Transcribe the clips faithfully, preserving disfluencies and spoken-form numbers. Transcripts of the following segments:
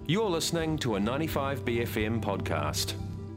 You're listening to a ninety-five B F M podcast.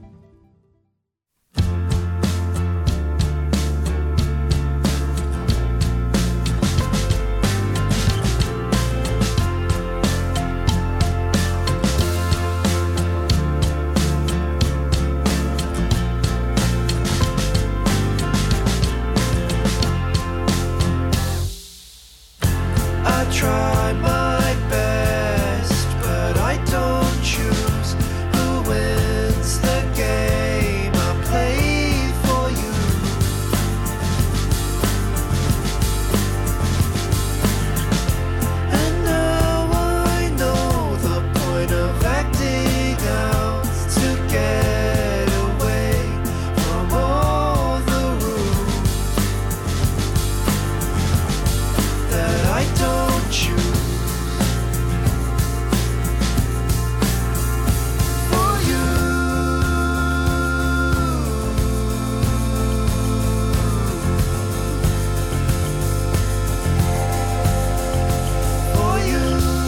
I try my best, but I don't choose who wins the game. I play for you. And now I know the point of acting out, to get away from all the rules that I don't choose. For you. For you.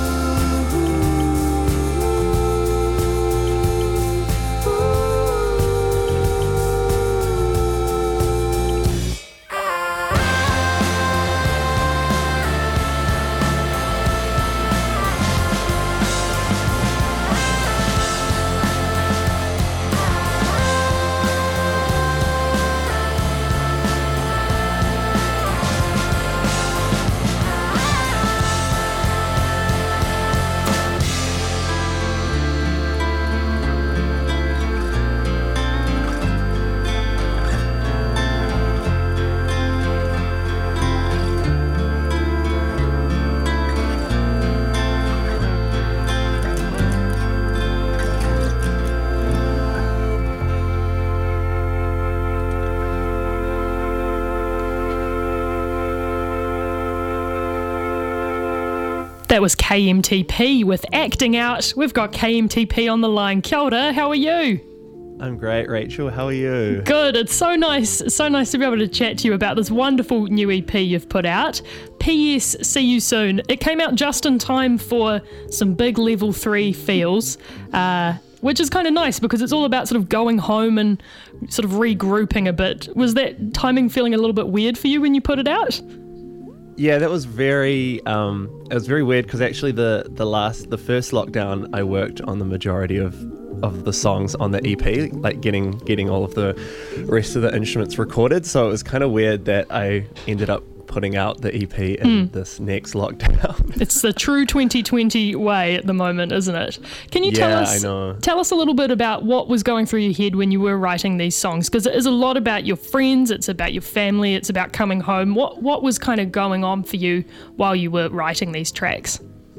That was K M T P with Acting Out. We've got K M T P on the line. Kia ora, how are you? I'm great, Rachel. How are you? Good. It's so nice, so nice to be able to chat to you about this wonderful new E P you've put out. P S See you soon. It came out just in time for some big level three feels, uh, which is kind of nice because it's all about sort of going home and sort of regrouping a bit. Was that timing feeling a little bit weird for you when you put it out? Yeah, that was very, um, it was very weird because actually the, the last, the first lockdown, I worked on the majority of, of the songs on the E P, like getting getting all of the rest of the instruments recorded. So it was kind of weird that I ended up putting out the E P in mm. this next lockdown. It's the true twenty twenty way at the moment, isn't it? Can you tell yeah, us I know. tell us a little bit about what was going through your head when you were writing these songs? Because it is a lot about your friends, it's about your family, it's about coming home. What what was kind of going on for you while you were writing these tracks?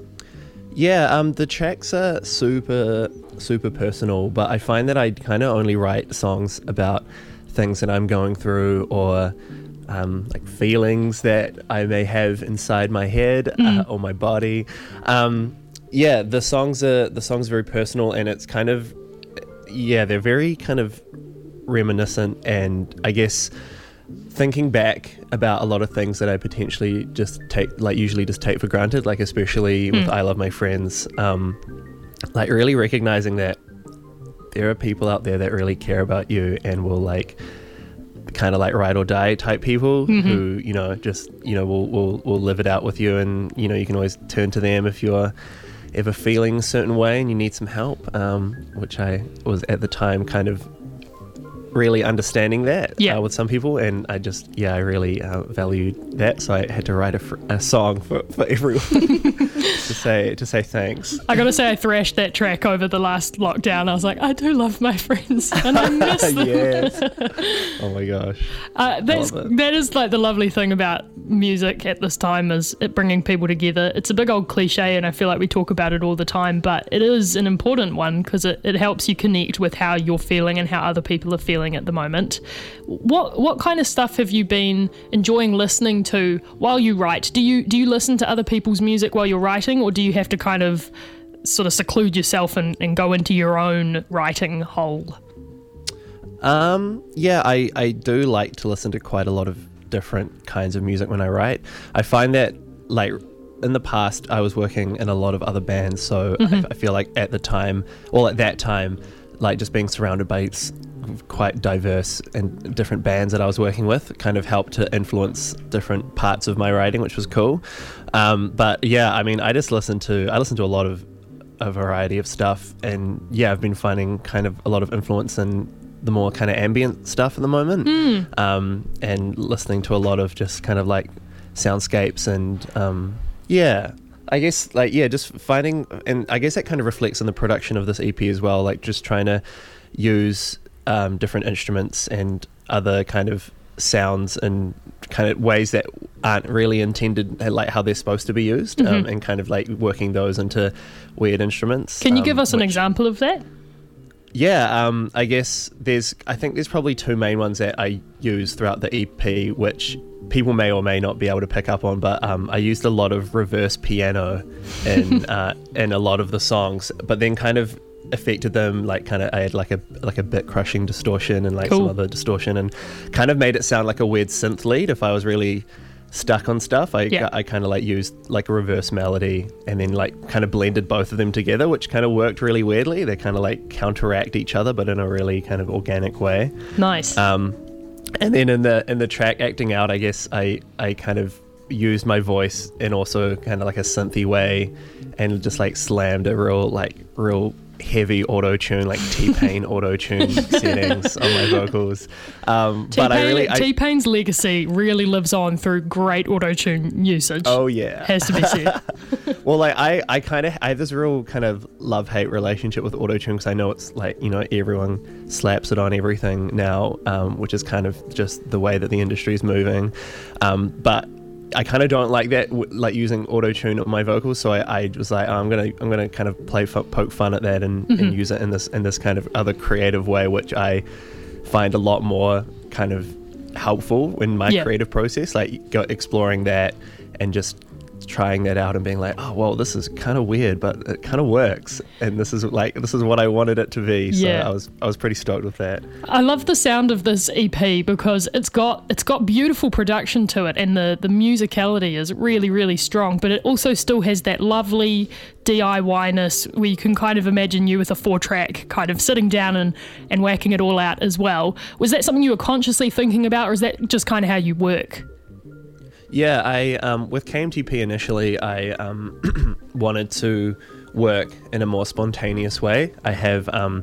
Yeah, um, the tracks are super, super personal, but I find that I kind of only write songs about things that I'm going through or um, like feelings that I may have inside my head mm. uh, or my body. Um, yeah, the songs are the songs are very personal, and it's kind of yeah, they're very kind of reminiscent, and I guess thinking back about a lot of things that I potentially just take, like usually just take for granted, like especially with mm. I Love My Friends, um, like really recognizing that there are people out there that really care about you and will like kind of like ride or die type people mm-hmm. who, you know, just, you know, will, will, will live it out with you, and, you know, you can always turn to them if you're ever feeling a certain way and you need some help, um, which I was at the time kind of really understanding that yeah. uh, with some people, and I just yeah I really uh, valued that, so I had to write a, fr- a song for, for everyone to say to say thanks. I gotta say I thrashed that track over the last lockdown. I was like, I do love my friends and I miss them. Yes. Oh my gosh. Uh, that's that is like the lovely thing about music at this time, is it bringing people together. It's a big old cliche and I feel like we talk about it all the time, but it is an important one because it, it helps you connect with how you're feeling and how other people are feeling at the moment. What what kind of stuff have you been enjoying listening to while you write? Do you do you listen to other people's music while you're writing, or do you have to kind of sort of seclude yourself and, and go into your own writing hole? Um, yeah, I, I do like to listen to quite a lot of different kinds of music when I write. I find that like in the past I was working in a lot of other bands, so Mm-hmm. I, I feel like at the time, well at that time, like just being surrounded by s- quite diverse and different bands that I was working with kind of helped to influence different parts of my writing, which was cool. Um, but yeah, I mean, I just listen to I listen to a lot of a variety of stuff, and yeah, I've been finding kind of a lot of influence in the more kind of ambient stuff at the moment, Mm. um, and listening to a lot of just kind of like soundscapes and um, yeah, I guess like yeah, just finding, and I guess that kind of reflects in the production of this E P as well, like just trying to use um, different instruments and other kind of sounds and kind of ways that aren't really intended, like how they're supposed to be used, um, Mm-hmm. and kind of like working those into weird instruments. Can you um, give us an which- example of that? Yeah, um, I guess there's, I think there's probably two main ones that I use throughout the E P, which people may or may not be able to pick up on, but um, I used a lot of reverse piano in uh, in a lot of the songs, but then kind of affected them, like kind of I had like a like a bit crushing distortion and like Cool. some other distortion, and kind of made it sound like a weird synth lead if I was really stuck on stuff. I, Yeah. I kind of like used like a reverse melody and then like kind of blended both of them together, which kind of worked really weirdly. They kind of like counteract each other, but in a really kind of organic way. Nice. Um, and then in the in the track Acting Out, I guess I I kind of used my voice in also kind of like a synthy way, and just like slammed a real like real heavy auto tune, like T-Pain auto tune settings on my vocals. Um, but I T-Pain, really I, T-Pain's legacy really lives on through great auto-tune usage. oh yeah. Has to be said. Well, like I, I kind of I have this real kind of love-hate relationship with autotune, because I know it's like, you know, everyone slaps it on everything now, um, which is kind of just the way that the industry is moving. Um, but I kind of don't like that, w- like using autotune on my vocals. So I, I was like, oh, I'm gonna I'm gonna kind of play f- poke fun at that and, and use it in this in this kind of other creative way, which I find a lot more kind of helpful in my Yeah. creative process. Like go exploring that and just trying that out and being like, oh well, this is kind of weird, but it kind of works, and this is like this is what I wanted it to be. So Yeah. I was I was pretty stoked with that. I love the sound of this E P because it's got it's got beautiful production to it, and the the musicality is really really strong, but it also still has that lovely D I Y-ness where you can kind of imagine you with a four track kind of sitting down and and whacking it all out as well. Was that something you were consciously thinking about, or is that just kind of how you work? Yeah, I um, with K M T P initially, I um, wanted to work in a more spontaneous way. I have, um,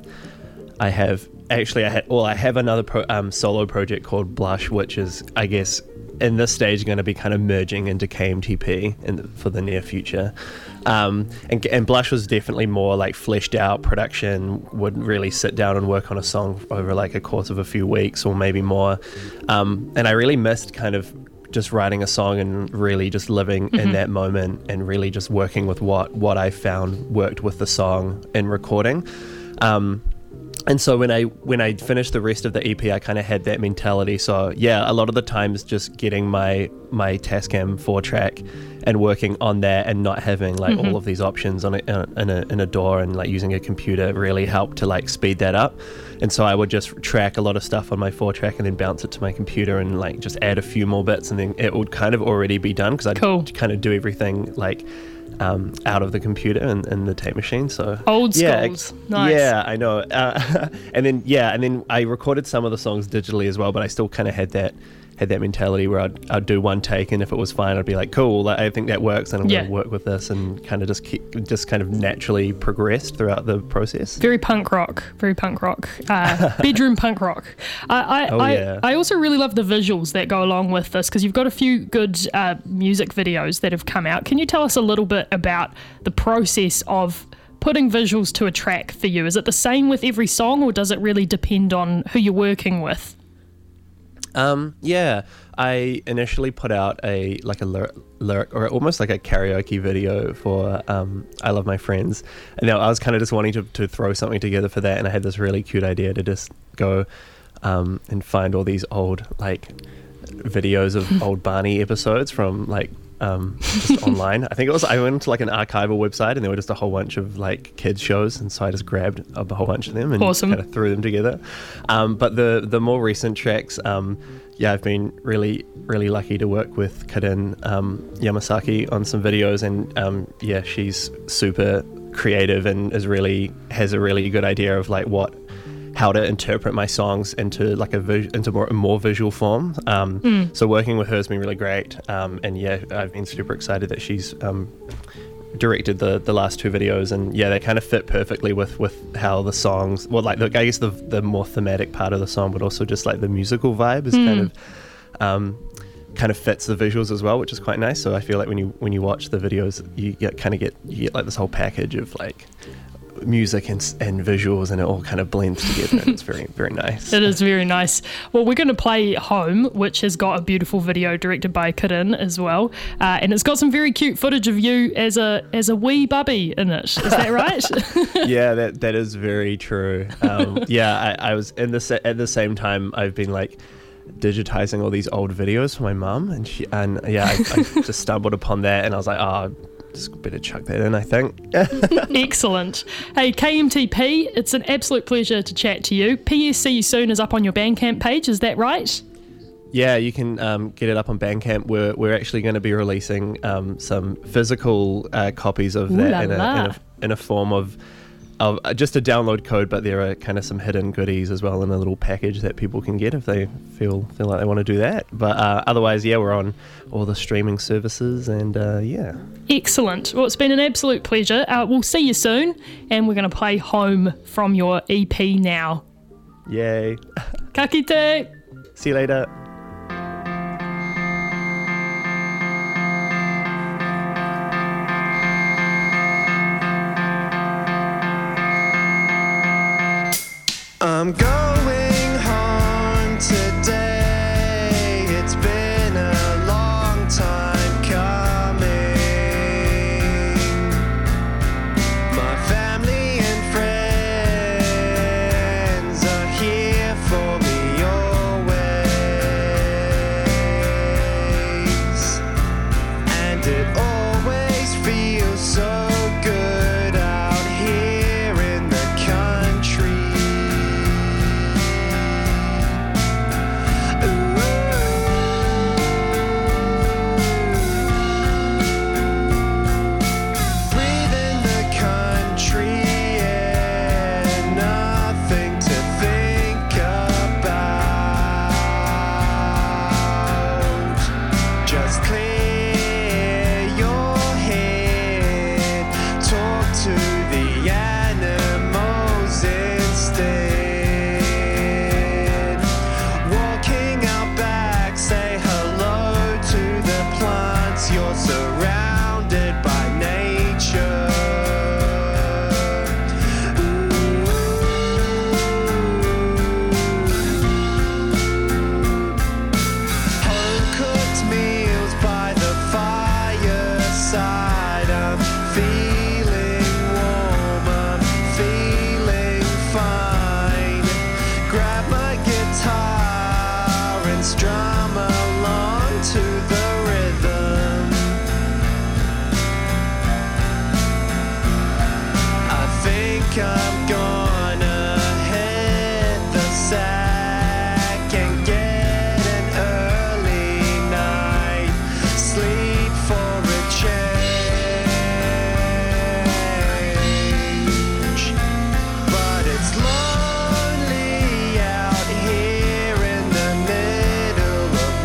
I have actually, I had, well, I have another pro, um, solo project called Blush, which is, I guess, in this stage going to be kind of merging into K M T P in the, for the near future. Um, and, and Blush was definitely more like fleshed out production, would really sit down and work on a song over like a course of a few weeks or maybe more. Um, and I really missed kind of just writing a song and really just living in that moment and really just working with what what I found worked with the song in recording. Um, and so when I when I finished the rest of the E P, I kind of had that mentality. So yeah, a lot of the times just getting my my Tascam four track and working on that and not having like all of these options on a, in a in a D A W and like using a computer really helped to like speed that up. And so I would just track a lot of stuff on my four track and then bounce it to my computer and like just add a few more bits, and then it would kind of already be done because I'd Cool. kind of do everything like um, out of the computer and, and the tape machine. So Old yeah, schools. Nice. yeah, I know. Uh, and then yeah, and then I recorded some of the songs digitally as well, but I still kind of had that had that mentality where I'd, I'd do one take, and if it was fine, I'd be like, cool, I think that works, and I'm Yeah. going to work with this, and kind of just keep, just kind of naturally progressed throughout the process. Very punk rock, very punk rock, uh, bedroom punk rock. I, I, Oh, I, yeah. I also really love the visuals that go along with this because you've got a few good uh, music videos that have come out. Can you tell us a little bit about the process of putting visuals to a track for you? Is it the same with every song, or does it really depend on who you're working with? Um, yeah, I initially put out a like a lyric, lyric or almost like a karaoke video for um, I Love My Friends, and now I was kind of just wanting to, to throw something together for that, and I had this really cute idea to just go um, and find all these old like videos of old Barney episodes from like um, just online. I think it was I went to like an archival website, and there were just a whole bunch of like kids shows, and so I just grabbed a whole bunch of them and Awesome. kind of threw them together. Um, but the the more recent tracks, um, yeah, I've been really, really lucky to work with Karin um, Yamasaki on some videos, and um, yeah, she's super creative and is really has a really good idea of like what how to interpret my songs into like a vis- into more a more visual form. Um, mm. So working with her has been really great, um, and yeah, I've been super excited that she's um, directed the the last two videos, and yeah, they kind of fit perfectly with with how the songs, well, like the, I guess the the more thematic part of the song, but also just like the musical vibe is mm. kind of um, kind of fits the visuals as well, which is quite nice. So I feel like when you when you watch the videos, you get kind of get you get like this whole package of like music and, and visuals, and it all kind of blends together, and it's very, very nice. It is very nice. Well, we're going to play Home, which has got a beautiful video directed by Karin as well, uh, and it's got some very cute footage of you as a as a wee bubby in it. Is that right? Yeah, that that is very true. Um, yeah, I, I was in the at the same time I've been like digitizing all these old videos for my mum, and she and yeah, I, I just stumbled upon that, and I was like, oh, just better chuck that in, I think. Excellent. Hey, K M T P, it's an absolute pleasure to chat to you. P S See You Soon is up on your Bandcamp page, is that right? Yeah, you can um, get it up on Bandcamp. We're, we're actually going to be releasing um, some physical uh, copies of Ooh that la in a, la. in, a, in a form of of uh, just a download code, but there are kind of some hidden goodies as well in a little package that people can get if they feel feel like they want to do that. But uh, otherwise, yeah, we're on all the streaming services, and uh, yeah. Excellent. Well, it's been an absolute pleasure. Uh, we'll see you soon, and we're going to play Home from your E P now. Yay. Ka kite. See you later. I'm going home today. It's been a long time coming. My family and friends are here for me always, and it always feels so good out here in the country. I'm gonna hit the sack and get an early night sleep for a change. But it's lonely out here in the middle of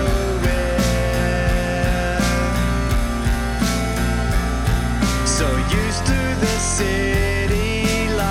nowhere. So used to the city life,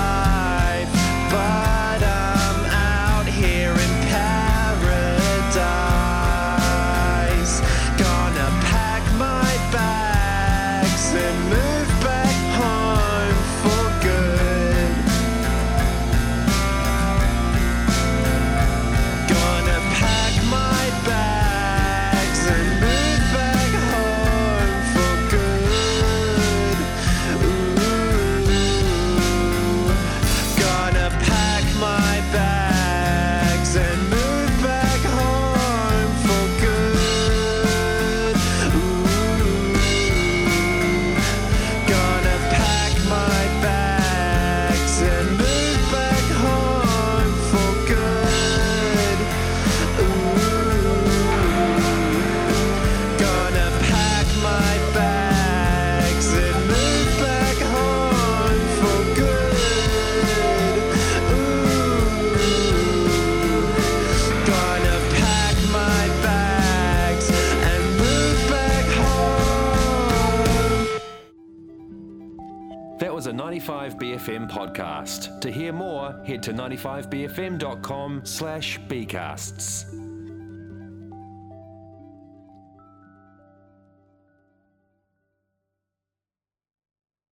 That was a ninety-five B F M podcast. To hear more, head to ninety-five b f m dot com slash bcasts.